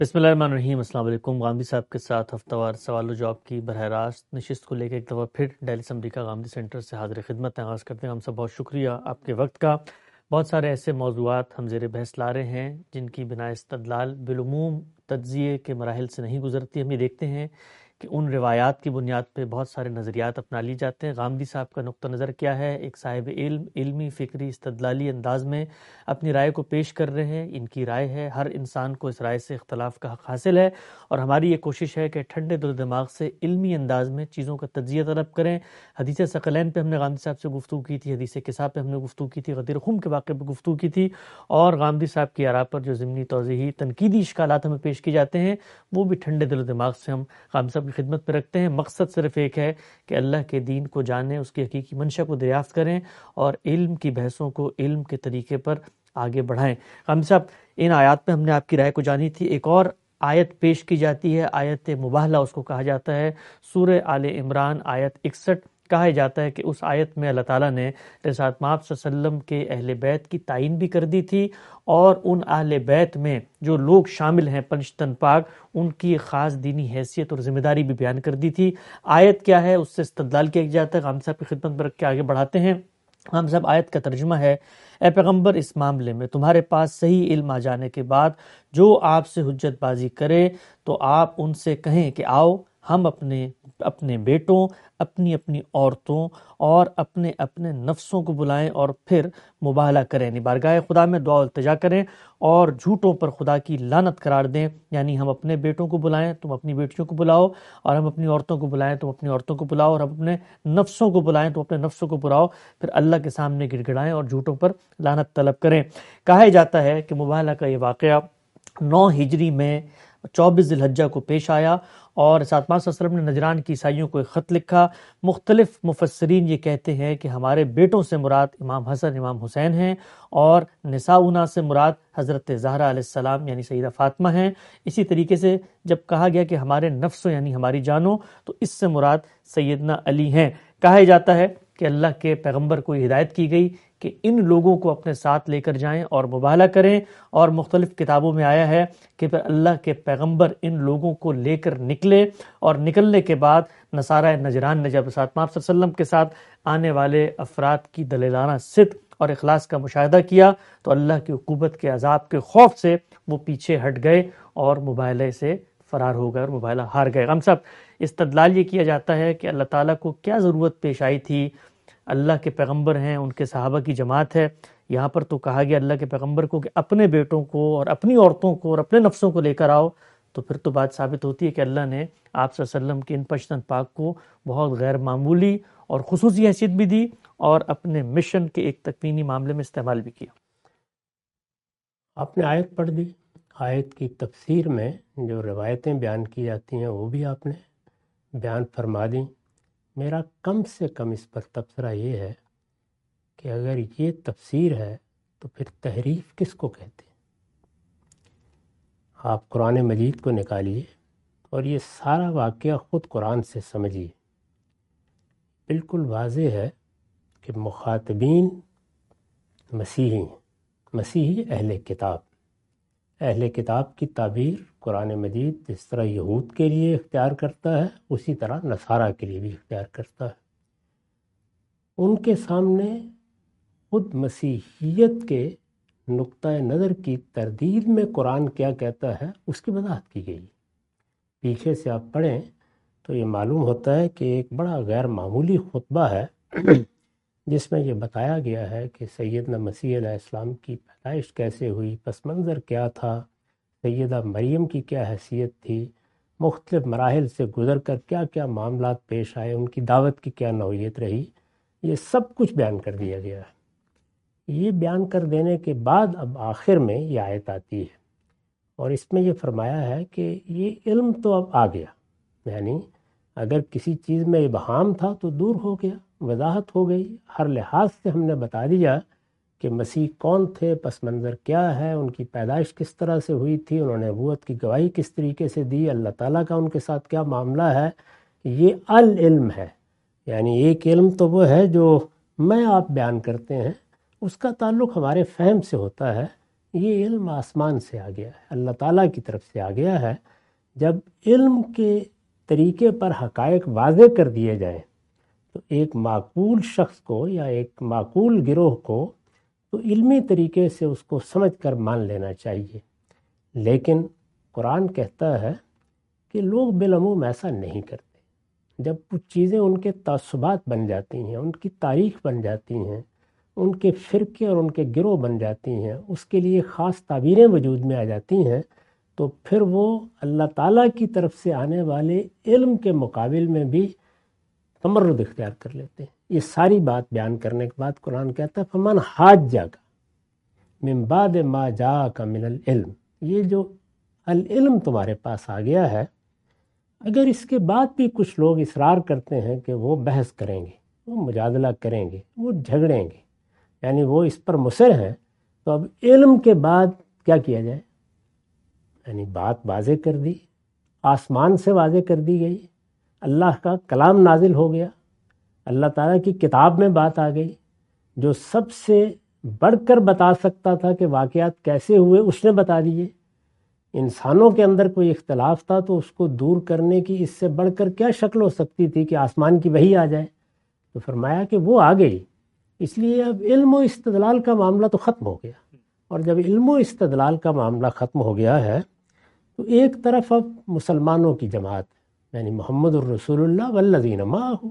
بسم اللہ الرحمن الرحیم۔ السلام علیکم۔ غامدی صاحب کے ساتھ ہفتہ وار سوال و جواب کی براہ راست نشست کو لے کے ایک دفعہ پھر ڈیلی اسمبلی کا غامدی سینٹر سے حاضر خدمت آغاز کرتے ہیں۔ ہم سب بہت شکریہ آپ کے وقت کا۔ بہت سارے ایسے موضوعات ہم زیر بحث لا رہے ہیں جن کی بنا استدلال بالعموم تجزیے کے مراحل سے نہیں گزرتی۔ ہم یہ دیکھتے ہیں کہ ان روایات کی بنیاد پہ بہت سارے نظریات اپنا لی جاتے ہیں۔ غامدی صاحب کا نقطہ نظر کیا ہے؟ ایک صاحب علم علمی فکری استدلالی انداز میں اپنی رائے کو پیش کر رہے ہیں۔ ان کی رائے ہے، ہر انسان کو اس رائے سے اختلاف کا حق حاصل ہے، اور ہماری یہ کوشش ہے کہ ٹھنڈے دل و دماغ سے علمی انداز میں چیزوں کا تجزیہ طلب کریں۔ حدیث ثقلین پہ ہم نے غامدی صاحب سے گفتگو کی تھی، حدیث کسا پہ ہم نے گفتگو کی تھی، غدیر خم کے واقعے پہ گفتگو کی تھی، اور غامدی صاحب کی آراء پر جو ضمنی توضیحی تنقیدی اشکالات ہمیں پیش کیے جاتے ہیں وہ بھی ٹھنڈے دل و دماغ سے ہم غامدی صاحب کی خدمت پہ رکھتے ہیں۔ مقصد صرف ایک ہے کہ اللہ کے دین کو جانیں، اس کی حقیقی منشا کو دریافت کریں اور علم کی بحثوں کو علم کے طریقے پر آگے بڑھائیں۔ غامدی صاحب، ان آیات پہ ہم نے آپ کی رائے کو جانی تھی۔ ایک اور آیت پیش کی جاتی ہے، آیت مباہلہ اس کو کہا جاتا ہے، سورہ آل عمران آیت 61۔ کہا جاتا ہے کہ اس آیت میں اللہ تعالیٰ نے رسالت مآب صلی اللہ علیہ وسلم کے اہل بیت کی تعین بھی کر دی تھی، اور ان اہل بیت میں جو لوگ شامل ہیں پنجتن پاک، ان کی خاص دینی حیثیت اور ذمہ داری بھی بیان کر دی تھی۔ آیت کیا ہے، اس سے استدلال کیا جاتا ہے، غامدی صاحب کی خدمت میں رکھ کے آگے بڑھاتے ہیں۔ غامدی صاحب، آیت کا ترجمہ ہے: اے پیغمبر، اس معاملے میں تمہارے پاس صحیح علم آ جانے کے بعد جو آپ سے حجت بازی کرے تو آپ ان سے کہیں کہ آؤ ہم اپنے بیٹوں، اپنی عورتوں اور اپنے نفسوں کو بلائیں، اور پھر مباہلہ کریں، یعنی بارگاہ خدا میں دعا و التجا کریں اور جھوٹوں پر خدا کی لعنت قرار دیں۔ یعنی ہم اپنے بیٹوں کو بلائیں، تم اپنی بیٹیوں کو بلاؤ، اور ہم اپنی عورتوں کو بلائیں، تم اپنی عورتوں کو بلاؤ، اور ہم اپنے نفسوں کو بلائیں، تم اپنے نفسوں کو بلاؤ، پھر اللہ کے سامنے گڑ گڑائیں اور جھوٹوں پر لعنت طلب کریں۔ کہا جاتا ہے کہ مباہلہ کا یہ واقعہ 9 ہجری میں 24 ذی الحجہ کو پیش آیا، اور رسالت مآب صلی اللہ علیہ وسلم نے نجران کی عیسائیوں کو ایک خط لکھا۔ مختلف مفسرین یہ کہتے ہیں کہ ہمارے بیٹوں سے مراد امام حسن امام حسین ہیں، اور نساؤنا سے مراد حضرت زہرا علیہ السلام یعنی سیدہ فاطمہ ہیں۔ اسی طریقے سے جب کہا گیا کہ ہمارے نفسوں یعنی ہماری جانوں، تو اس سے مراد سیدنا علی ہیں۔ کہا جاتا ہے کہ اللہ کے پیغمبر کو یہ ہدایت کی گئی کہ ان لوگوں کو اپنے ساتھ لے کر جائیں اور مباہلہ کریں، اور مختلف کتابوں میں آیا ہے کہ پھر اللہ کے پیغمبر ان لوگوں کو لے کر نکلے، اور نکلنے کے بعد نصارہ نجران نے جب رسالت مآب صلی اللہ علیہ وسلم کے ساتھ آنے والے افراد کی دلیلانہ صدق اور اخلاص کا مشاہدہ کیا تو اللہ کی عقوبت کے عذاب کے خوف سے وہ پیچھے ہٹ گئے اور مباہلے سے فرار ہو گئے اور مباہلہ ہار گئے۔ غم صاحب، استدلال یہ کیا جاتا ہے کہ اللہ تعالیٰ کو کیا ضرورت پیش آئی تھی؟ اللہ کے پیغمبر ہیں، ان کے صحابہ کی جماعت ہے، یہاں پر تو کہا گیا اللہ کے پیغمبر کو کہ اپنے بیٹوں کو اور اپنی عورتوں کو اور اپنے نفسوں کو لے کر آؤ، تو پھر تو بات ثابت ہوتی ہے کہ اللہ نے آپ صلی اللہ علیہ وسلم کے ان پشتن پاک کو بہت غیر معمولی اور خصوصی حیثیت بھی دی، اور اپنے مشن کے ایک تکوینی معاملے میں استعمال بھی کیا۔ آپ نے آیت پڑھ دی، آیت کی تفسیر میں جو روایتیں بیان کی جاتی ہیں وہ بھی آپ نے بیان فرما دیں۔ میرا کم سے کم اس پر تبصرہ یہ ہے کہ اگر یہ تفسیر ہے تو پھر تحریف کس کو کہتے ہیں؟ آپ قرآن مجید کو نکالیے اور یہ سارا واقعہ خود قرآن سے سمجھیے۔ بالکل واضح ہے کہ مخاطبین مسیحی اہل کتاب کی تعبیر قرآن مجید جس طرح یہود کے لیے اختیار کرتا ہے اسی طرح نصارہ کے لیے بھی اختیار کرتا ہے۔ ان کے سامنے خود مسیحیت کے نقطہ نظر کی تردید میں قرآن کیا کہتا ہے اس کی وضاحت کی گئی۔ پیچھے سے آپ پڑھیں تو یہ معلوم ہوتا ہے کہ ایک بڑا غیر معمولی خطبہ ہے جس میں یہ بتایا گیا ہے کہ سیدنا مسیح علیہ السلام کی پیدائش کیسے ہوئی، پس منظر کیا تھا، سیدہ مریم کی کیا حیثیت تھی، مختلف مراحل سے گزر کر کیا کیا معاملات پیش آئے، ان کی دعوت کی کیا نوعیت رہی، یہ سب کچھ بیان کر دیا گیا ہے۔ یہ بیان کر دینے کے بعد اب آخر میں یہ آیت آتی ہے، اور اس میں یہ فرمایا ہے کہ یہ علم تو اب آ گیا، یعنی اگر کسی چیز میں ابہام تھا تو دور ہو گیا، وضاحت ہو گئی، ہر لحاظ سے ہم نے بتا دیا کہ مسیح کون تھے، پس منظر کیا ہے، ان کی پیدائش کس طرح سے ہوئی تھی، انہوں نے نبوت کی گواہی کس طریقے سے دی، اللہ تعالیٰ کا ان کے ساتھ کیا معاملہ ہے۔ یہ العلم ہے، یعنی ایک علم تو وہ ہے جو میں آپ بیان کرتے ہیں، اس کا تعلق ہمارے فہم سے ہوتا ہے، یہ علم آسمان سے آ گیا ہے، اللہ تعالیٰ کی طرف سے آ گیا ہے۔ جب علم کے طریقے پر حقائق واضح کر دیے جائیں تو ایک معقول شخص کو یا ایک معقول گروہ کو تو علمی طریقے سے اس کو سمجھ کر مان لینا چاہیے، لیکن قرآن کہتا ہے کہ لوگ بالعموم ایسا نہیں کرتے۔ جب کچھ چیزیں ان کے تعصبات بن جاتی ہیں، ان کی تاریخ بن جاتی ہیں، ان کے فرقے اور ان کے گروہ بن جاتی ہیں، اس کے لیے خاص تعبیریں وجود میں آ جاتی ہیں، تو پھر وہ اللہ تعالیٰ کی طرف سے آنے والے علم کے مقابل میں بھی تمرد اختیار کر لیتے ہیں۔ یہ ساری بات بیان کرنے کے بعد قرآن کہتا ہے فمن حاجک من بعد ما جاءک من العلم، یہ جو العلم تمہارے پاس آ گیا ہے، اگر اس کے بعد بھی کچھ لوگ اصرار کرتے ہیں کہ وہ بحث کریں گے، وہ مجادلہ کریں گے، وہ جھگڑیں گے، یعنی وہ اس پر مصر ہیں، تو اب علم کے بعد کیا کیا جائے؟ یعنی بات واضح کر دی، آسمان سے واضح کر دی گئی، اللہ کا کلام نازل ہو گیا، اللہ تعالیٰ کی کتاب میں بات آ گئی، جو سب سے بڑھ کر بتا سکتا تھا کہ واقعات کیسے ہوئے اس نے بتا دیے۔ انسانوں کے اندر کوئی اختلاف تھا تو اس کو دور کرنے کی اس سے بڑھ کر کیا شکل ہو سکتی تھی کہ آسمان کی وحی آ جائے؟ تو فرمایا کہ وہ آ گئی، اس لیے اب علم و استدلال کا معاملہ تو ختم ہو گیا۔ اور جب علم و استدلال کا معاملہ ختم ہو گیا ہے تو ایک طرف اب مسلمانوں کی جماعت، یعنی محمد الرسول اللہ والذین معہ،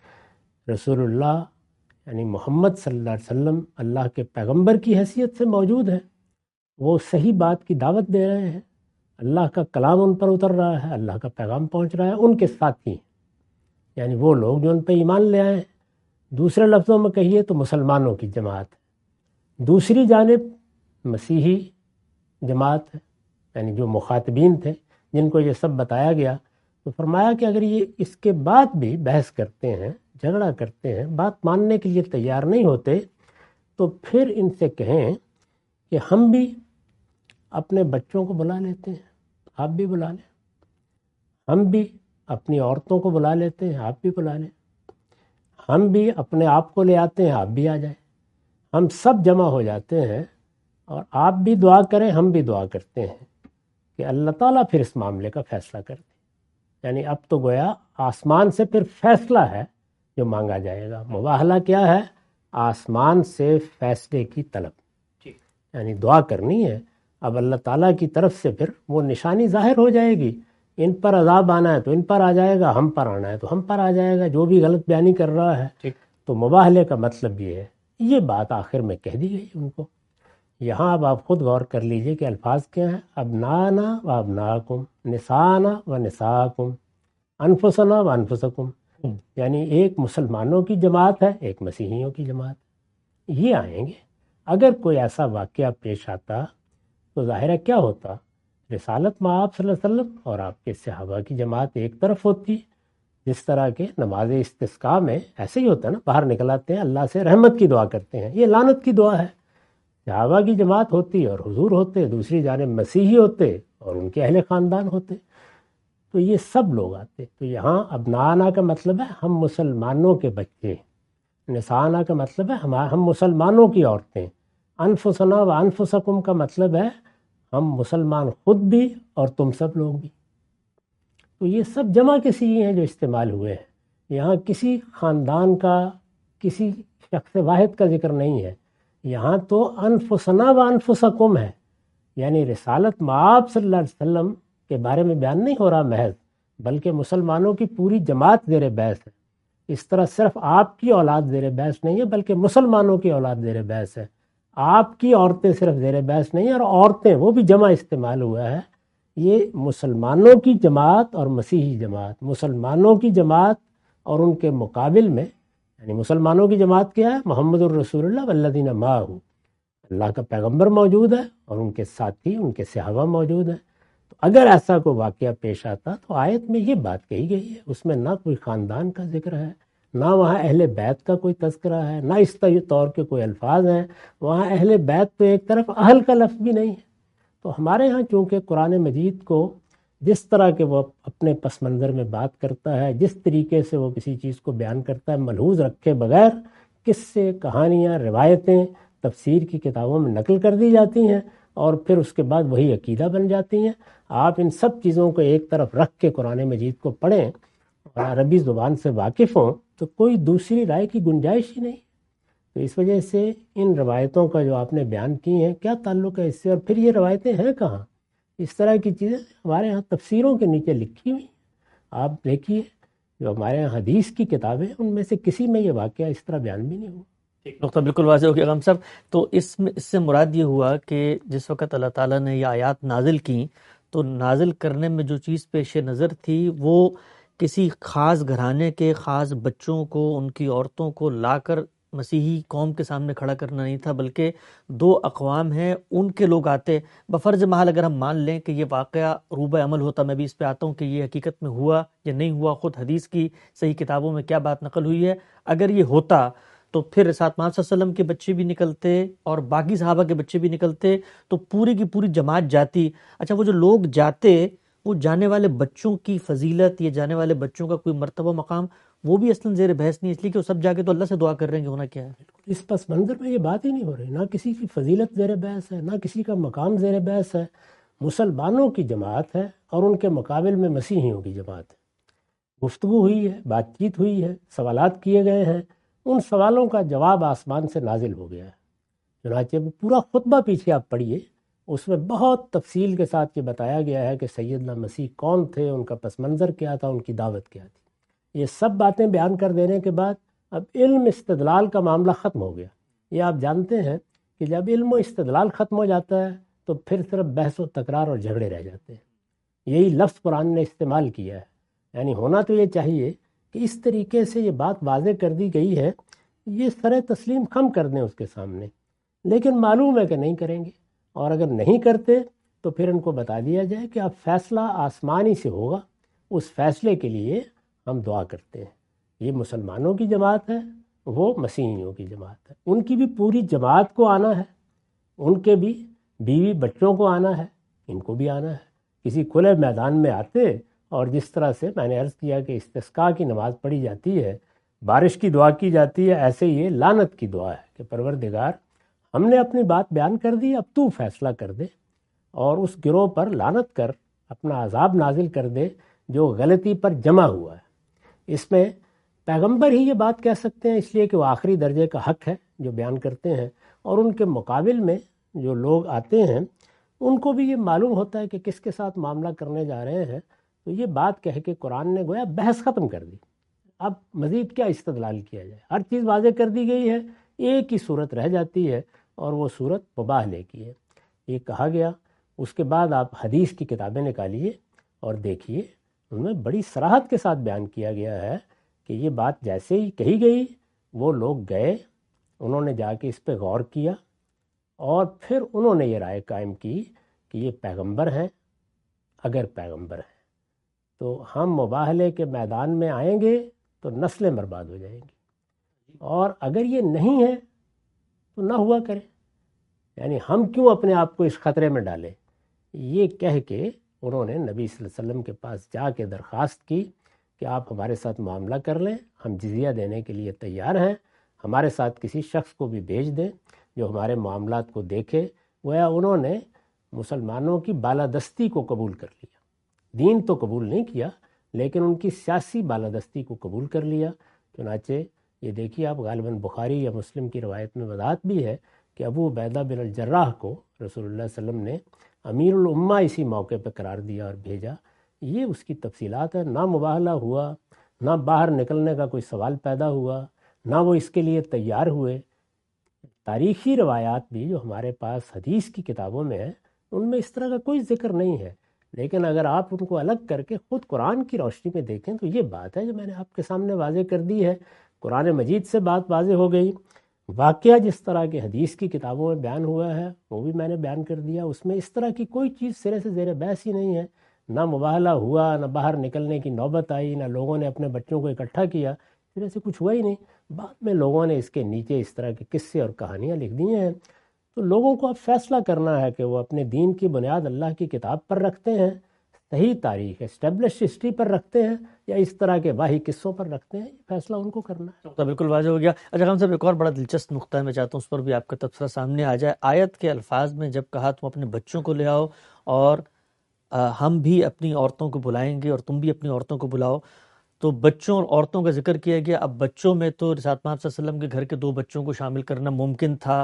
رسول اللہ یعنی محمد صلی اللہ علیہ وسلم اللہ کے پیغمبر کی حیثیت سے موجود ہیں، وہ صحیح بات کی دعوت دے رہے ہیں، اللہ کا کلام ان پر اتر رہا ہے، اللہ کا پیغام پہنچ رہا ہے، ان کے ساتھی یعنی وہ لوگ جو ان پہ ایمان لے آئے ہیں۔ دوسرے لفظوں میں کہیے تو مسلمانوں کی جماعت ہے۔ دوسری جانب مسیحی جماعت ہے، یعنی جو مخاطبین تھے جن کو یہ سب بتایا گیا، تو فرمایا کہ اگر یہ اس کے بعد بھی بحث کرتے ہیں، جھگڑا کرتے ہیں، بات ماننے کے لیے تیار نہیں ہوتے، تو پھر ان سے کہیں کہ ہم بھی اپنے بچوں کو بلا لیتے ہیں، آپ بھی بلا لیں، ہم بھی اپنی عورتوں کو بلا لیتے ہیں، آپ بھی بلا لیں، ہم بھی اپنے آپ کو لے آتے ہیں، آپ بھی آ جائیں، ہم سب جمع ہو جاتے ہیں اور آپ بھی دعا کریں، ہم بھی دعا کرتے ہیں کہ اللہ تعالیٰ پھر اس معاملے کا فیصلہ کر دے۔ یعنی اب تو گویا آسمان سے پھر فیصلہ ہے جو مانگا جائے گا۔ مباہلہ کیا ہے؟ آسمان سے فیصلے کی طلب، یعنی دعا کرنی ہے۔ اب اللہ تعالیٰ کی طرف سے پھر وہ نشانی ظاہر ہو جائے گی، ان پر عذاب آنا ہے تو ان پر آ جائے گا، ہم پر آنا ہے تو ہم پر آ جائے گا، جو بھی غلط بیانی کر رہا ہے۔ تو مباہلے کا مطلب یہ ہے، یہ بات آخر میں کہہ دی گئی ان کو۔ یہاں اب آپ خود غور کر لیجئے کہ الفاظ کیا ہیں، ابنانا و ابناکم، نسانا و نساکم، انفسنا و انفسکم، یعنی ایک مسلمانوں کی جماعت ہے، ایک مسیحیوں کی جماعت ہے، یہ آئیں گے۔ اگر کوئی ایسا واقعہ پیش آتا تو ظاہرہ کیا ہوتا؟ رسالت مآب صلی اللہ علیہ وسلم اور آپ کے صحابہ کی جماعت ایک طرف ہوتی، جس طرح کے نماز استسقاء میں ایسے ہی ہوتا ہے نا، باہر نکل آتے ہیں، اللہ سے رحمت کی دعا کرتے ہیں، یہ لعنت کی دعا ہے۔ صحابہ کی جماعت ہوتی اور حضور ہوتے، دوسری جانب مسیحی ہوتے اور ان کے اہل خاندان ہوتے، تو یہ سب لوگ آتے۔ تو یہاں ابنانا کا مطلب ہے ہم مسلمانوں کے بچے، نسانا کا مطلب ہے ہم مسلمانوں کی عورتیں، انفسنا و انفسکم کا مطلب ہے ہم مسلمان خود بھی اور تم سب لوگ بھی۔ تو یہ سب جمع کے صیغے ہیں جو استعمال ہوئے ہیں، یہاں کسی خاندان کا، کسی شخص واحد کا ذکر نہیں ہے، یہاں تو انفسنا و انفسکم ہے، یعنی رسالت مآب صلی اللہ علیہ وسلم کے بارے میں بیان نہیں ہو رہا محض، بلکہ مسلمانوں کی پوری جماعت زیر بحث ہے۔ اس طرح صرف آپ کی اولاد زیر بحث نہیں ہے، بلکہ مسلمانوں کی اولاد زیر بحث ہے۔ آپ کی عورتیں صرف زیر بحث نہیں ہیں، اور عورتیں وہ بھی جمع استعمال ہوا ہے۔ یہ مسلمانوں کی جماعت اور مسیحی جماعت، مسلمانوں کی جماعت اور ان کے مقابل میں، یعنی مسلمانوں کی جماعت کیا ہے؟ محمد الرسول اللہ والذین معہ، اللہ کا پیغمبر موجود ہے اور ان کے ساتھی، ان کے صحابہ موجود ہیں۔ تو اگر ایسا کوئی واقعہ پیش آتا تو آیت میں یہ بات کہی گئی ہے، اس میں نہ کوئی خاندان کا ذکر ہے، نہ وہاں اہل بیت کا کوئی تذکرہ ہے، نہ اس طور کے کوئی الفاظ ہیں، وہاں اہل بیت تو ایک طرف، اہل کا لفظ بھی نہیں ہے۔ تو ہمارے ہاں چونکہ قرآن مجید کو جس طرح کہ وہ اپنے پس منظر میں بات کرتا ہے، جس طریقے سے وہ کسی چیز کو بیان کرتا ہے، ملحوظ رکھے بغیر قصے، کہانیاں، روایتیں تفسیر کی کتابوں میں نقل کر دی جاتی ہیں، اور پھر اس کے بعد وہی عقیدہ بن جاتی ہیں. آپ ان سب چیزوں کو ایک طرف رکھ کے قرآن مجید کو پڑھیں اور عربی زبان سے واقف ہوں تو کوئی دوسری رائے کی گنجائش ہی نہیں. تو اس وجہ سے ان روایتوں کا جو آپ نے بیان کی ہیں کیا تعلق ہے اس سے، اور پھر یہ روایتیں ہیں کہاں؟ اس طرح کی چیزیں ہمارے ہاں تفسیروں کے نیچے لکھی ہوئی. آپ دیکھیے جو ہمارے یہاں حدیث کی کتابیں ان میں سے کسی میں یہ واقعہ اس طرح بیان بھی نہیں ہوا. نقطہ بالکل واضح ہو گیا غم صاحب. تو اس سے مراد یہ ہوا کہ جس وقت اللہ تعالیٰ نے یہ آیات نازل کی تو نازل کرنے میں جو چیز پیش نظر تھی وہ کسی خاص گھرانے کے خاص بچوں کو، ان کی عورتوں کو لا کر مسیحی قوم کے سامنے کھڑا کرنا نہیں تھا، بلکہ دو اقوام ہیں ان کے لوگ آتے. بفرض محال اگر ہم مان لیں کہ یہ واقعہ روبہ عمل ہوتا، میں بھی اس پہ آتا ہوں کہ یہ حقیقت میں ہوا یا نہیں ہوا، خود حدیث کی صحیح کتابوں میں کیا بات نقل ہوئی ہے، اگر یہ ہوتا تو پھر ساتھ محمد صلی اللہ علیہ وسلم کے بچے بھی نکلتے اور باقی صحابہ کے بچے بھی نکلتے تو پوری کی پوری جماعت جاتی. اچھا وہ جو لوگ جاتے وہ جانے والے بچوں کی فضیلت یا جانے والے بچوں کا کوئی مرتبہ مقام وہ بھی اصلاً زیر بحث نہیں، اس لیے کہ وہ سب جا کے تو اللہ سے دعا کر رہے ہیں کہ ہونا کیا ہے. اس پس منظر میں یہ بات ہی نہیں ہو رہی، نہ کسی کی فضیلت زیر بحث ہے، نہ کسی کا مقام زیر بحث ہے. مسلمانوں کی جماعت ہے اور ان کے مقابل میں مسیحیوں کی جماعت ہے. گفتگو ہوئی ہے، بات چیت ہوئی ہے، سوالات کیے گئے ہیں، ان سوالوں کا جواب آسمان سے نازل ہو گیا ہے. چنانچہ پورا خطبہ پیچھے آپ پڑھیے، اس میں بہت تفصیل کے ساتھ یہ بتایا گیا ہے کہ سیدنا مسیح کون تھے، ان کا پس منظر کیا تھا، ان کی دعوت کیا تھی. یہ سب باتیں بیان کر دینے کے بعد اب علم استدلال کا معاملہ ختم ہو گیا. یہ آپ جانتے ہیں کہ جب علم و استدلال ختم ہو جاتا ہے تو پھر صرف بحث و تکرار اور جھگڑے رہ جاتے ہیں. یہی لفظ قرآن نے استعمال کیا ہے. یعنی ہونا تو یہ چاہیے کہ اس طریقے سے یہ بات واضح کر دی گئی ہے، یہ سر تسلیم خم کر دیں اس کے سامنے، لیکن معلوم ہے کہ نہیں کریں گے. اور اگر نہیں کرتے تو پھر ان کو بتا دیا جائے کہ اب فیصلہ آسمانی سے ہوگا، اس فیصلے کے لیے ہم دعا کرتے ہیں. یہ مسلمانوں کی جماعت ہے، وہ مسیحیوں کی جماعت ہے. ان کی بھی پوری جماعت کو آنا ہے، ان کے بھی بیوی بچوں کو آنا ہے، ان کو بھی آنا ہے. کسی کھلے میدان میں آتے اور جس طرح سے میں نے عرض کیا کہ استسقاء کی نماز پڑھی جاتی ہے، بارش کی دعا کی جاتی ہے، ایسے یہ لعنت کی دعا ہے کہ پروردگار ہم نے اپنی بات بیان کر دی، اب تو فیصلہ کر دے اور اس گروہ پر لعنت کر اپنا عذاب نازل کر دے جو غلطی پر جمع ہوا ہے. اس میں پیغمبر ہی یہ بات کہہ سکتے ہیں، اس لیے کہ وہ آخری درجے کا حق ہے جو بیان کرتے ہیں، اور ان کے مقابل میں جو لوگ آتے ہیں ان کو بھی یہ معلوم ہوتا ہے کہ کس کے ساتھ معاملہ کرنے جا رہے ہیں. تو یہ بات کہہ کے قرآن نے گویا بحث ختم کر دی. اب مزید کیا استدلال کیا جائے، ہر چیز واضح کر دی گئی ہے، ایک ہی صورت رہ جاتی ہے اور وہ صورت مباہلے کی ہے. یہ کہا گیا. اس کے بعد آپ حدیث کی کتابیں نکالیے اور دیکھیے، ان میں بڑی صراحت کے ساتھ بیان کیا گیا ہے کہ یہ بات جیسے ہی کہی گئی وہ لوگ گئے، انہوں نے جا کے اس پہ غور کیا اور پھر انہوں نے یہ رائے قائم کی کہ یہ پیغمبر ہیں. اگر پیغمبر ہیں تو ہم مباہلے کے میدان میں آئیں گے تو نسلیں برباد ہو جائیں گی، اور اگر یہ نہیں ہے تو نہ ہوا کرے. یعنی ہم کیوں اپنے آپ کو اس خطرے میں ڈالیں. یہ کہہ کے انہوں نے نبی صلی اللہ علیہ وسلم کے پاس جا کے درخواست کی کہ آپ ہمارے ساتھ معاملہ کر لیں، ہم جزیہ دینے کے لیے تیار ہیں، ہمارے ساتھ کسی شخص کو بھی بھیج دیں جو ہمارے معاملات کو دیکھے. گویا انہوں نے مسلمانوں کی بالادستی کو قبول کر لیا. دین تو قبول نہیں کیا لیکن ان کی سیاسی بالادستی کو قبول کر لیا. چنانچہ یہ دیکھیے آپ، غالباً بخاری یا مسلم کی روایت میں وضاحت بھی ہے کہ ابو عبیدہ بن الجراح کو رسول اللہ صلی اللہ علیہ وسلم نے امیر الامہ اسی موقع پہ قرار دیا اور بھیجا. یہ اس کی تفصیلات ہے. نہ مباہلہ ہوا، نہ باہر نکلنے کا کوئی سوال پیدا ہوا، نہ وہ اس کے لیے تیار ہوئے. تاریخی روایات بھی جو ہمارے پاس حدیث کی کتابوں میں ہیں ان میں اس طرح کا کوئی ذکر نہیں ہے، لیکن اگر آپ ان کو الگ کر کے خود قرآن کی روشنی میں دیکھیں تو یہ بات ہے جو میں نے آپ کے سامنے واضح کر دی ہے. قرآن مجید سے بات واضح ہو گئی. واقعہ جس طرح کے حدیث کی کتابوں میں بیان ہوا ہے وہ بھی میں نے بیان کر دیا. اس میں اس طرح کی کوئی چیز سرے سے زیر بحث ہی نہیں ہے. نہ مباہلہ ہوا، نہ باہر نکلنے کی نوبت آئی، نہ لوگوں نے اپنے بچوں کو اکٹھا کیا، سرے سے کچھ ہوا ہی نہیں. بعد میں لوگوں نے اس کے نیچے اس طرح کے قصے اور کہانیاں لکھ دی ہیں. تو لوگوں کو اب فیصلہ کرنا ہے کہ وہ اپنے دین کی بنیاد اللہ کی کتاب پر رکھتے ہیں، صحیح تاریخ اسٹیبلش ہسٹری پر رکھتے ہیں یا اس طرح کے واہی قصوں پر رکھتے ہیں، یہ فیصلہ ان کو کرنا ہے۔ تو بالکل واضح ہو گیا۔ اچھا خان صاحب، ایک اور بڑا دلچسپ نقطہ ہے، میں چاہتا ہوں اس پر بھی آپ کا تبصرہ سامنے آ جائے۔ آیت کے الفاظ میں جب کہا تم اپنے بچوں کو لے آؤ اور ہم بھی اپنی عورتوں کو بلائیں گے اور تم بھی اپنی عورتوں کو بلاؤ، تو بچوں اور عورتوں کا ذکر کیا گیا۔ اب بچوں میں تو رسالت محمد صلی اللہ علیہ وسلم کے گھر کے 2 بچوں کو شامل کرنا ممکن تھا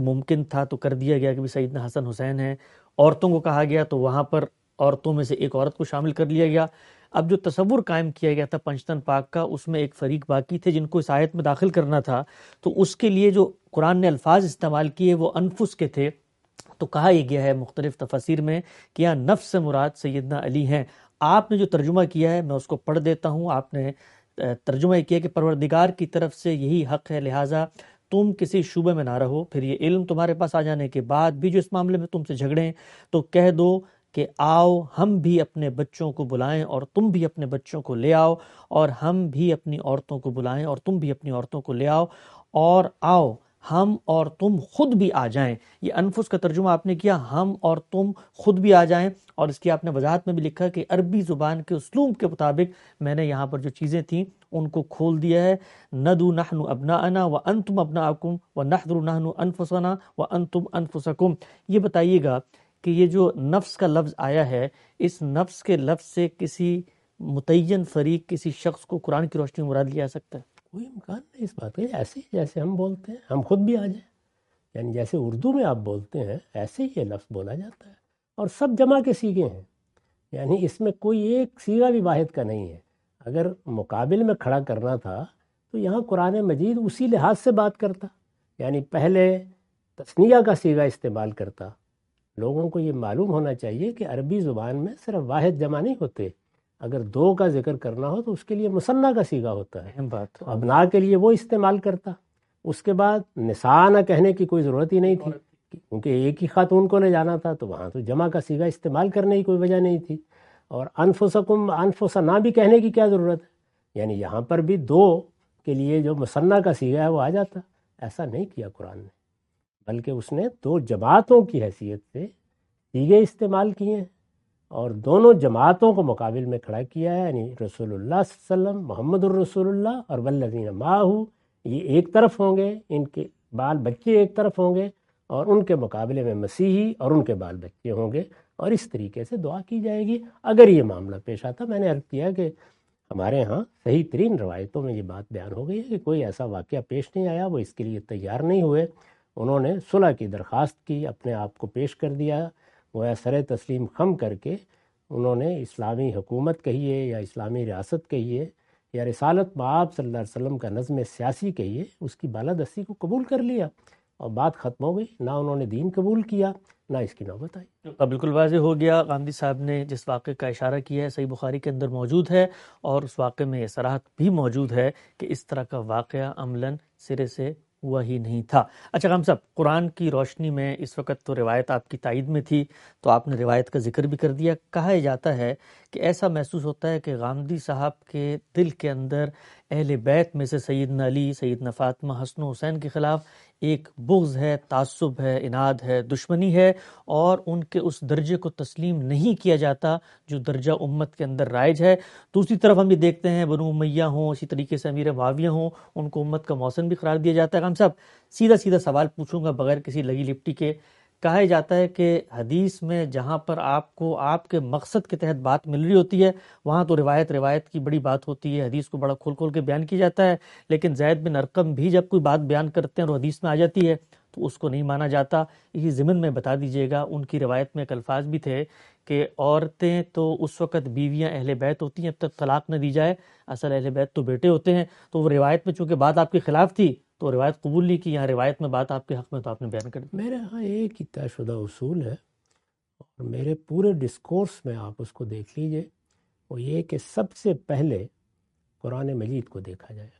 تو کر دیا گیا کہ بھی سیدنا حسن حسین ہیں۔ عورتوں کو کہا گیا تو وہاں پر عورتوں میں سے ایک عورت کو شامل کر لیا گیا۔ اب جو تصور قائم کیا گیا تھا پنجتن پاک کا، اس میں ایک فریق باقی تھے جن کو اس آیت میں داخل کرنا تھا، تو اس کے لیے جو قرآن نے الفاظ استعمال کیے وہ انفس کے تھے۔ تو کہا یہ گیا ہے مختلف تفاسیر میں کہ یہاں نفس سے مراد سیدنا علی ہیں۔ آپ نے جو ترجمہ کیا ہے میں اس کو پڑھ دیتا ہوں۔ آپ نے ترجمہ یہ کیا کہ پروردگار کی طرف سے یہی حق ہے، لہٰذا تم کسی شعبے میں نہ رہو، پھر یہ علم تمہارے پاس آ جانے کے بعد بھی جو اس معاملے میں تم سے جھگڑیں تو کہہ دو کہ آؤ ہم بھی اپنے بچوں کو بلائیں اور تم بھی اپنے بچوں کو لے آؤ، اور ہم بھی اپنی عورتوں کو بلائیں اور تم بھی اپنی عورتوں کو لے آؤ، اور آؤ ہم اور تم خود بھی آ جائیں۔ یہ انفس کا ترجمہ آپ نے کیا، ہم اور تم خود بھی آ جائیں، اور اس کی آپ نے وضاحت میں بھی لکھا کہ عربی زبان کے اسلوب کے مطابق میں نے یہاں پر جو چیزیں تھیں ان کو کھول دیا ہے۔ ندو نحن ابناءنا وانتم ابناءکم ونحضر نحن انفسنا وانتم انفسکم۔ یہ بتائیے گا کہ یہ جو نفس کا لفظ آیا ہے، اس نفس کے لفظ سے کسی متعین فریق، کسی شخص کو قرآن کی روشنی میں مراد لیا جا سکتا ہے؟ کوئی امکان نہیں اس بات کا، ایسے ہی جیسے ہم بولتے ہیں ہم خود بھی آ جائیں، یعنی جیسے اردو میں آپ بولتے ہیں ایسے ہی یہ لفظ بولا جاتا ہے، اور سب جمع کے صیغے ہیں، یعنی اس میں کوئی ایک صیغہ بھی واحد کا نہیں ہے۔ اگر مقابل میں کھڑا کرنا تھا تو یہاں قرآن مجید اسی لحاظ سے بات کرتا، یعنی پہلے تثنیہ کا صیغہ استعمال کرتا۔ لوگوں کو یہ معلوم ہونا چاہیے کہ عربی زبان میں صرف واحد جمع نہیں ہوتے، اگر 2 کا ذکر کرنا ہو تو اس کے لیے مثنی کا صیغہ ہوتا ہے، اہم بات۔ تو ابنا کے لیے وہ استعمال کرتا۔ اس کے بعد نساء نہ کہنے کی کوئی ضرورت ہی نہیں تھی، کیونکہ ایک ہی خاتون کو لے جانا تھا، تو وہاں تو جمع کا صیغہ استعمال کرنے کی کوئی وجہ نہیں تھی۔ اور انفسکم انفسنا بھی کہنے کی کیا ضرورت ہے، یعنی یہاں پر بھی 2 کے لیے جو مثنی کا صیغہ ہے وہ آ جاتا۔ ایسا نہیں کیا قرآن نے، بلکہ اس نے 2 جماعتوں کی حیثیت سے صیغے استعمال کیے ہیں اور دونوں جماعتوں کو مقابل میں کھڑا کیا ہے، یعنی رسول اللہ صلی اللہ علیہ وسلم، محمد الرسول اللہ اور والذین معہ، یہ ایک طرف ہوں گے، ان کے بال بچے ایک طرف ہوں گے، اور ان کے مقابلے میں مسیحی اور ان کے بال بچے ہوں گے، اور اس طریقے سے دعا کی جائے گی اگر یہ معاملہ پیش آتا۔ میں نے عرض کیا کہ ہمارے ہاں صحیح ترین روایتوں میں یہ بات بیان ہو گئی ہے کہ کوئی ایسا واقعہ پیش نہیں آیا، وہ اس کے لیے تیار نہیں ہوئے، انہوں نے صلح کی درخواست کی، اپنے آپ کو پیش کر دیا، وہ سر تسلیم خم کر کے انہوں نے اسلامی حکومت کہیے یا اسلامی ریاست کہیے یا رسالت مآب صلی اللہ علیہ وسلم کا نظم سیاسی کہیے، اس کی بالادستی کو قبول کر لیا اور بات ختم ہو گئی۔ نہ انہوں نے دین قبول کیا نہ اس کی نوبت آئی۔ بالکل واضح ہو گیا۔ غامدی صاحب نے جس واقعے کا اشارہ کیا ہے صحیح بخاری کے اندر موجود ہے، اور اس واقعے میں یہ صراحت بھی موجود ہے کہ اس طرح کا واقعہ عملاً سرے سے ہوا ہی نہیں تھا۔ اچھا غام صاحب، قرآن کی روشنی میں اس وقت تو روایت آپ کی تائید میں تھی، تو آپ نے روایت کا ذکر بھی کر دیا۔ کہا جاتا ہے کہ ایسا محسوس ہوتا ہے کہ غامدی صاحب کے دل کے اندر اہل بیت میں سے سیدنا علی، سیدنا فاطمہ، حسن و حسین کے خلاف ایک بغض ہے، تعصب ہے، اناد ہے، دشمنی ہے، اور ان کے اس درجے کو تسلیم نہیں کیا جاتا جو درجہ امت کے اندر رائج ہے۔ دوسری طرف ہم یہ دیکھتے ہیں بنو امیہ ہوں، اسی طریقے سے امیر معاویہ ہوں، ان کو امت کا محسن بھی قرار دیا جاتا ہے۔ ہم صاحب سیدھا سیدھا سوال پوچھوں گا بغیر کسی لگی لپٹی کے۔ کہا جاتا ہے کہ حدیث میں جہاں پر آپ کو آپ کے مقصد کے تحت بات مل رہی ہوتی ہے وہاں تو روایت کی بڑی بات ہوتی ہے، حدیث کو بڑا کھول کھول کے بیان کیا جاتا ہے، لیکن زید بن ارقم بھی جب کوئی بات بیان کرتے ہیں اور حدیث میں آ جاتی ہے تو اس کو نہیں مانا جاتا۔ اسی ضمن میں بتا دیجئے گا، ان کی روایت میں ایک الفاظ بھی تھے کہ عورتیں تو اس وقت بیویاں اہل بیت ہوتی ہیں جب تک طلاق نہ دی جائے، اصل اہل بیت تو بیٹے ہوتے ہیں۔ تو وہ روایت میں چونکہ بات آپ کے خلاف تھی تو روایت قبول نہیں کی، یہاں روایت میں بات آپ کے حق میں تو آپ نے بیان کر دی۔ میرے ہاں ایک ہی طے شدہ اصول ہے، اور میرے پورے ڈسکورس میں آپ اس کو دیکھ لیجئے، وہ یہ کہ سب سے پہلے قرآن مجید کو دیکھا جائے۔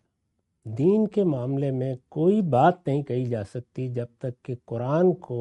دین کے معاملے میں کوئی بات نہیں کہی جا سکتی جب تک کہ قرآن کو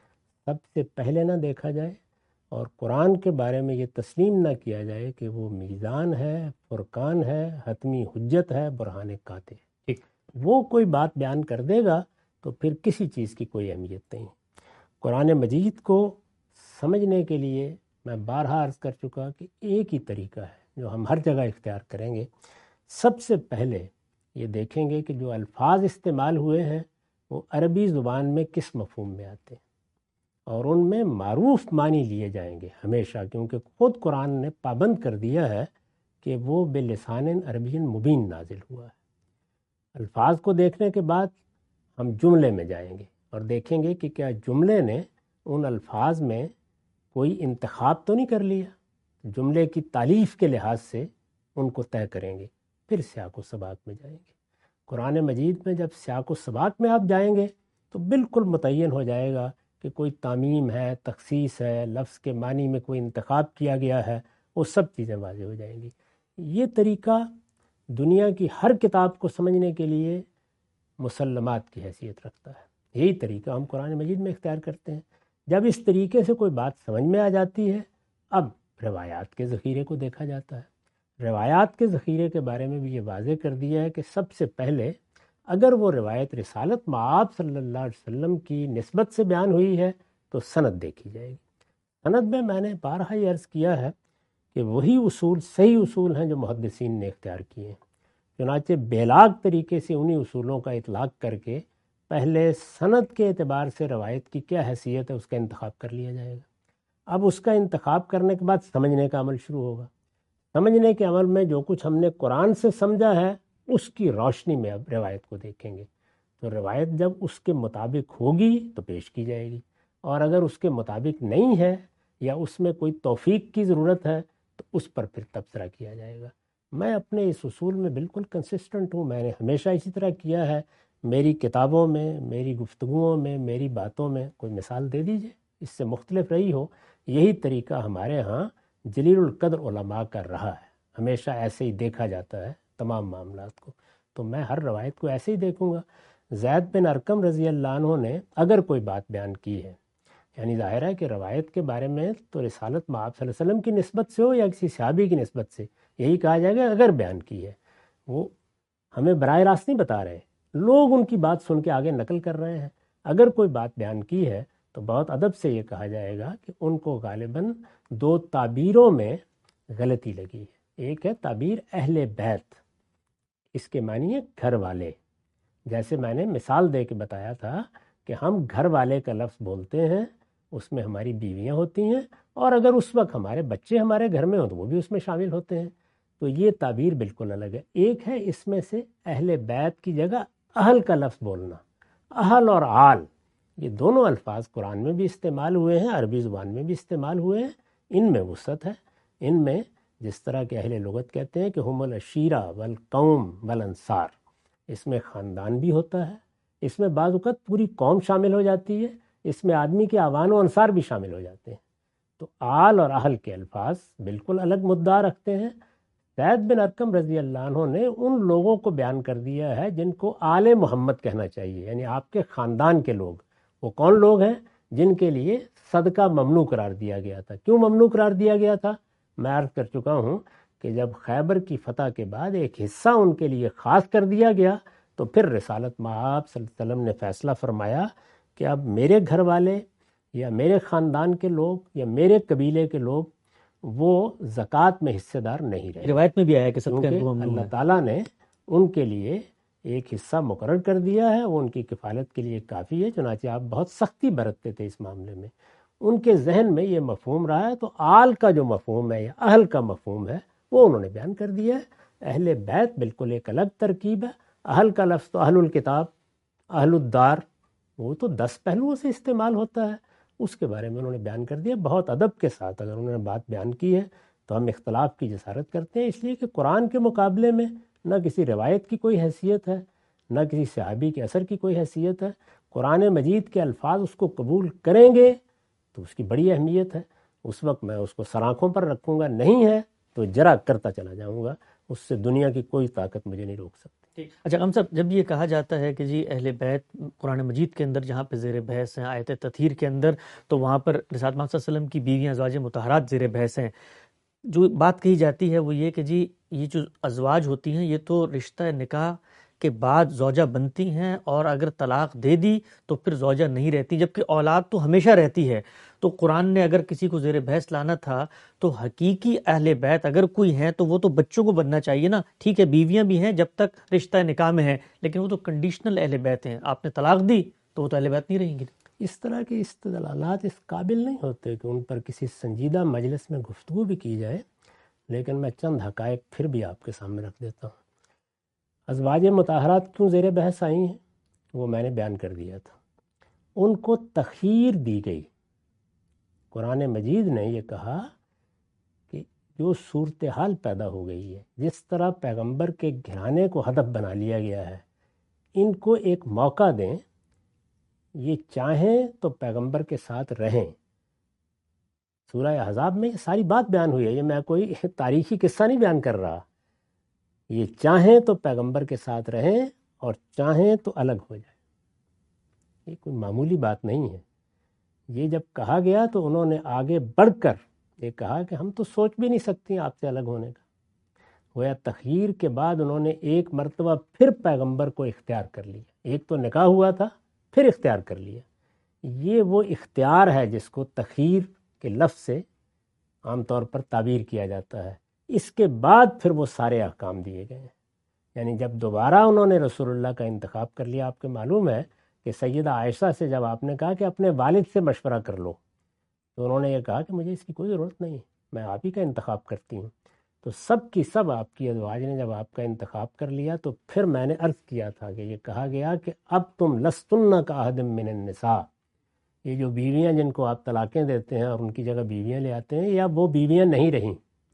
سب سے پہلے نہ دیکھا جائے، اور قرآن کے بارے میں یہ تسلیم نہ کیا جائے کہ وہ میزان ہے، فرقان ہے، حتمی حجت ہے، برہان قاطع ہے۔ ٹھیک، وہ کوئی بات بیان کر دے گا تو پھر کسی چیز کی کوئی اہمیت نہیں۔ قرآن مجید کو سمجھنے کے لیے میں بارہا عرض کر چکا کہ ایک ہی طریقہ ہے جو ہم ہر جگہ اختیار کریں گے. سب سے پہلے یہ دیکھیں گے کہ جو الفاظ استعمال ہوئے ہیں وہ عربی زبان میں کس مفہوم میں آتے ہیں، اور ان میں معروف معنی لیے جائیں گے ہمیشہ، کیونکہ خود قرآن نے پابند کر دیا ہے کہ وہ بلسان عربی مبین نازل ہوا ہے. الفاظ کو دیکھنے کے بعد ہم جملے میں جائیں گے اور دیکھیں گے کہ کیا جملے نے ان الفاظ میں کوئی انتخاب تو نہیں کر لیا. جملے کی تالیف کے لحاظ سے ان کو طے کریں گے، پھر سیاق و سباق میں جائیں گے. قرآن مجید میں جب سیاق و سباق میں آپ جائیں گے تو بالکل متعین ہو جائے گا کہ کوئی تعمیم ہے، تخصیص ہے، لفظ کے معنی میں کوئی انتخاب کیا گیا ہے، وہ سب چیزیں واضح ہو جائیں گی. یہ طریقہ دنیا کی ہر کتاب کو سمجھنے کے لیے مسلمات کی حیثیت رکھتا ہے. یہی طریقہ ہم قرآن مجید میں اختیار کرتے ہیں. جب اس طریقے سے کوئی بات سمجھ میں آ جاتی ہے، اب روایات کے ذخیرے کو دیکھا جاتا ہے. روایات کے ذخیرے کے بارے میں بھی یہ واضح کر دیا ہے کہ سب سے پہلے اگر وہ روایت رسالت مآب صلی اللہ علیہ وسلم کی نسبت سے بیان ہوئی ہے تو سند دیکھی جائے گی. سند میں نے بارہا یہ عرض کیا ہے کہ وہی اصول صحیح اصول ہیں جو محدثین نے اختیار کیے ہیں. چنانچہ بیلاگ طریقے سے انہی اصولوں کا اطلاق کر کے پہلے سند کے اعتبار سے روایت کی کیا حیثیت ہے اس کا انتخاب کر لیا جائے گا. اب اس کا انتخاب کرنے کے بعد سمجھنے کا عمل شروع ہوگا. سمجھنے کے عمل میں جو کچھ ہم نے قرآن سے سمجھا ہے اس کی روشنی میں اب روایت کو دیکھیں گے. تو روایت جب اس کے مطابق ہوگی تو پیش کی جائے گی، اور اگر اس کے مطابق نہیں ہے یا اس میں کوئی توفیق کی ضرورت ہے تو اس پر پھر تبصرہ کیا جائے گا. میں اپنے اس اصول میں بالکل کنسسٹنٹ ہوں. میں نے ہمیشہ اسی طرح کیا ہے. میری کتابوں میں، میری گفتگوؤں میں، میری باتوں میں کوئی مثال دے دیجئے اس سے مختلف رہی ہو. یہی طریقہ ہمارے ہاں جلیل القدر علماء کا رہا ہے. ہمیشہ ایسے ہی دیکھا جاتا ہے تمام معاملات کو. تو میں ہر روایت کو ایسے ہی دیکھوں گا. زید بن ارقم رضی اللہ عنہ نے اگر کوئی بات بیان کی ہے، یعنی ظاہر ہے کہ روایت کے بارے میں تو رسالت مآب صلی اللہ علیہ وسلم کی نسبت سے ہو یا کسی صحابی کی نسبت سے، یہی کہا جائے گا اگر بیان کی ہے. وہ ہمیں براہ راست نہیں بتا رہے، لوگ ان کی بات سن کے آگے نقل کر رہے ہیں. اگر کوئی بات بیان کی ہے تو بہت ادب سے یہ کہا جائے گا کہ ان کو غالباً دو تعبیروں میں غلطی لگی ہے. ایک ہے تعبیر اہل بیت، اس کے معنی ہے گھر والے. جیسے میں نے مثال دے کے بتایا تھا کہ ہم گھر والے کا لفظ بولتے ہیں، اس میں ہماری بیویاں ہوتی ہیں، اور اگر اس وقت ہمارے بچے ہمارے گھر میں ہوں تو وہ بھی اس میں شامل ہوتے ہیں. تو یہ تعبیر بالکل الگ ہے. ایک ہے اس میں سے اہل بیت کی جگہ اہل کا لفظ بولنا. اہل اور آل یہ دونوں الفاظ قرآن میں بھی استعمال ہوئے ہیں، عربی زبان میں بھی استعمال ہوئے ہیں. ان میں وسعت ہے. ان میں جس طرح کہ اہل لغت کہتے ہیں کہ ہم العشیرہ والقوم والانصار، اس میں خاندان بھی ہوتا ہے، اس میں بعض اوقات پوری قوم شامل ہو جاتی ہے، اس میں آدمی کے اعوان و انصار بھی شامل ہو جاتے ہیں. تو آل اور اہل کے الفاظ بالکل الگ مدعا رکھتے ہیں. زید بن ارقم رضی اللہ عنہ نے ان لوگوں کو بیان کر دیا ہے جن کو آل محمد کہنا چاہیے، یعنی آپ کے خاندان کے لوگ. وہ کون لوگ ہیں؟ جن کے لیے صدقہ ممنوع قرار دیا گیا تھا. کیوں ممنوع قرار دیا گیا تھا؟ میں عرض کر چکا ہوں کہ جب خیبر کی فتح کے بعد ایک حصہ ان کے لیے خاص کر دیا گیا تو پھر رسالت مآب صلی اللہ علیہ وسلم نے فیصلہ فرمایا کہ اب میرے گھر والے یا میرے خاندان کے لوگ یا میرے قبیلے کے لوگ وہ زکوٰۃ میں حصے دار نہیں رہے. روایت میں بھی آیا کہ صدقہ اللہ تعالیٰ نے ان کے لیے ایک حصہ مقرر کر دیا ہے، وہ ان کی کفالت کے لیے کافی ہے. چنانچہ آپ بہت سختی برتتے تھے اس معاملے میں. ان کے ذہن میں یہ مفہوم رہا ہے، تو آل کا جو مفہوم ہے یا اہل کا مفہوم ہے وہ انہوں نے بیان کر دیا ہے. اہل بیت بالکل ایک الگ ترکیب ہے. اہل کا لفظ تو اہل الکتاب، اہل الدار، وہ تو 10 پہلوؤں سے استعمال ہوتا ہے. اس کے بارے میں انہوں نے بیان کر دیا بہت ادب کے ساتھ. اگر انہوں نے بات بیان کی ہے تو ہم اختلاف کی جسارت کرتے ہیں، اس لیے کہ قرآن کے مقابلے میں نہ کسی روایت کی کوئی حیثیت ہے، نہ کسی صحابی کے اثر کی کوئی حیثیت ہے. قرآن مجید کے الفاظ اس کو قبول کریں گے تو اس کی بڑی اہمیت ہے. اس وقت میں اس کو سرآنکھوں پر رکھوں گا، نہیں ہے تو جرا کرتا چلا جاؤں گا. اس سے دنیا کی کوئی طاقت مجھے نہیں روک سکتی. اچھا ہم صاحب، جب یہ کہا جاتا ہے کہ جی اہل بیت قرآن مجید کے اندر جہاں پہ زیر بحث ہیں آیت تطہیر کے اندر، تو وہاں پر رسالت محمد صلی اللہ علیہ وسلم کی بیویاں ازواج مطہرات زیر بحث ہیں. جو بات کہی جاتی ہے وہ یہ کہ جی یہ جو ازواج ہوتی ہیں یہ تو رشتہ نکاح کے بعد زوجہ بنتی ہیں، اور اگر طلاق دے دی تو پھر زوجہ نہیں رہتی، جبکہ اولاد تو ہمیشہ رہتی ہے۔ تو قرآن نے اگر کسی کو زیر بحث لانا تھا تو حقیقی اہل بیت اگر کوئی ہیں تو وہ تو بچوں کو بننا چاہیے نا۔ ٹھیک ہے بیویاں بھی ہیں جب تک رشتہ نکاح میں ہیں، لیکن وہ تو کنڈیشنل اہل بیت ہیں، آپ نے طلاق دی تو وہ تو اہل بیت نہیں رہیں گی۔ اس طرح کے استدلالات اس قابل نہیں ہوتے کہ ان پر کسی سنجیدہ مجلس میں گفتگو بھی کی جائے، لیکن میں چند حقائق پھر بھی آپ کے سامنے رکھ دیتا ہوں۔ ازواج مطہرات کیوں زیر بحث آئی ہیں وہ میں نے بیان کر دیا تھا۔ ان کو تخیر دی گئی۔ قرآن مجید نے یہ کہا کہ جو صورتحال پیدا ہو گئی ہے، جس طرح پیغمبر کے گھرانے کو ہدف بنا لیا گیا ہے، ان کو ایک موقع دیں، یہ چاہیں تو پیغمبر کے ساتھ رہیں۔ سورہ احزاب میں یہ ساری بات بیان ہوئی ہے، یہ میں کوئی تاریخی قصہ نہیں بیان کر رہا۔ یہ چاہیں تو پیغمبر کے ساتھ رہیں اور چاہیں تو الگ ہو جائیں۔ یہ کوئی معمولی بات نہیں ہے۔ یہ جب کہا گیا تو انہوں نے آگے بڑھ کر یہ کہا کہ ہم تو سوچ بھی نہیں سکتی آپ سے الگ ہونے کا۔ گویا تخییر کے بعد انہوں نے ایک مرتبہ پھر پیغمبر کو اختیار کر لیا۔ ایک تو نکاح ہوا تھا، پھر اختیار کر لیا۔ یہ وہ اختیار ہے جس کو تخییر کے لفظ سے عام طور پر تعبیر کیا جاتا ہے۔ اس کے بعد پھر وہ سارے احکام دیے گئے ہیں۔ یعنی جب دوبارہ انہوں نے رسول اللہ کا انتخاب کر لیا، آپ کو معلوم ہے کہ سیدہ عائشہ سے جب آپ نے کہا کہ اپنے والد سے مشورہ کر لو، تو انہوں نے یہ کہا کہ مجھے اس کی کوئی ضرورت نہیں، میں آپ ہی کا انتخاب کرتی ہوں۔ تو سب کی سب آپ کی ازواج نے جب آپ کا انتخاب کر لیا تو پھر میں نے عرض کیا تھا کہ یہ کہا گیا کہ اب تم لستن کاحد من النساء، یہ جو بیویاں جن کو آپ طلاقیں دیتے ہیں اور ان کی جگہ بیویاں لے آتے ہیں، یا وہ بیویاں نہیں رہیں،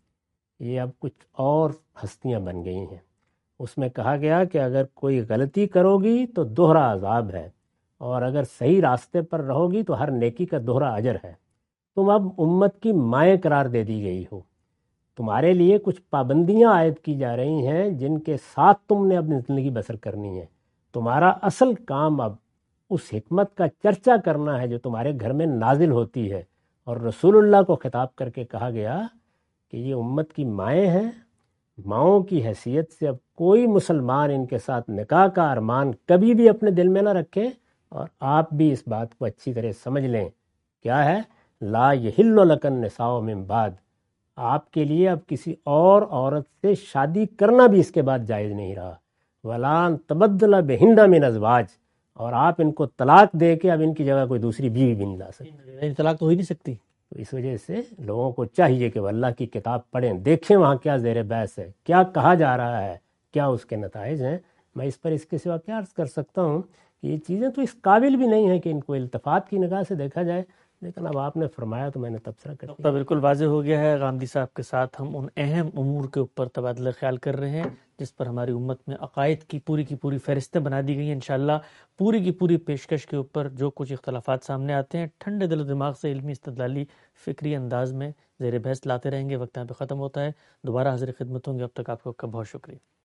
یہ اب کچھ اور ہستیاں بن گئی ہیں۔ اس میں کہا گیا کہ اگر کوئی غلطی کرو گی تو دوہرا عذاب ہے، اور اگر صحیح راستے پر رہو گی تو ہر نیکی کا دوہرا اجر ہے۔ تم اب امت کی مائیں قرار دے دی گئی ہو، تمہارے لیے کچھ پابندیاں عائد کی جا رہی ہیں جن کے ساتھ تم نے اپنی زندگی بسر کرنی ہے۔ تمہارا اصل کام اب اس حکمت کا چرچا کرنا ہے جو تمہارے گھر میں نازل ہوتی ہے۔ اور رسول اللہ کو خطاب کر کے کہا گیا کہ یہ امت کی مائیں ہیں، ماؤں کی حیثیت سے اب کوئی مسلمان ان کے ساتھ نکاح کا ارمان کبھی بھی اپنے دل میں نہ رکھے، اور آپ بھی اس بات کو اچھی طرح سمجھ لیں۔ کیا ہے؟ لا یحل لک النساء من بعد، آپ کے لیے اب کسی اور عورت سے شادی کرنا بھی اس کے بعد جائز نہیں رہا۔ وَلَا تَبَدَّلَ بِهِنَّ مِنْ أَزْوَاجٍ، اور آپ ان کو طلاق دے کے اب ان کی جگہ کوئی دوسری بیوی بھی نہیں لا سکتے۔ طلاق تو ہو ہی نہیں سکتی۔ تو اس وجہ سے لوگوں کو چاہیے کہ وہ اللہ کی کتاب پڑھیں، دیکھیں وہاں کیا زیر بحث ہے، کیا کہا جا رہا ہے، کیا اس کے نتائج ہیں۔ میں اس پر اس کے سوا کیا عرض کر سکتا ہوں کہ یہ چیزیں تو اس قابل بھی نہیں ہیں کہ ان کو التفات کی نگاہ سے دیکھا جائے، لیکن اب آپ نے فرمایا تو میں نے تبصرہ کر دیا۔ بالکل واضح ہو گیا ہے۔ غامدی صاحب کے ساتھ ہم ان اہم امور کے اوپر تبادلہ خیال کر رہے ہیں جس پر ہماری امت میں عقائد کی پوری فہرستیں بنا دی گئی ہیں۔ انشاءاللہ پوری کی پوری پیشکش کے اوپر جو کچھ اختلافات سامنے آتے ہیں ٹھنڈے دل و دماغ سے علمی استدلالی فکری انداز میں زیر بحث لاتے رہیں گے۔ وقت یہاں پہ ختم ہوتا ہے، دوبارہ حاضر خدمت ہوں گے، اب تک آپ کا بہت شکریہ۔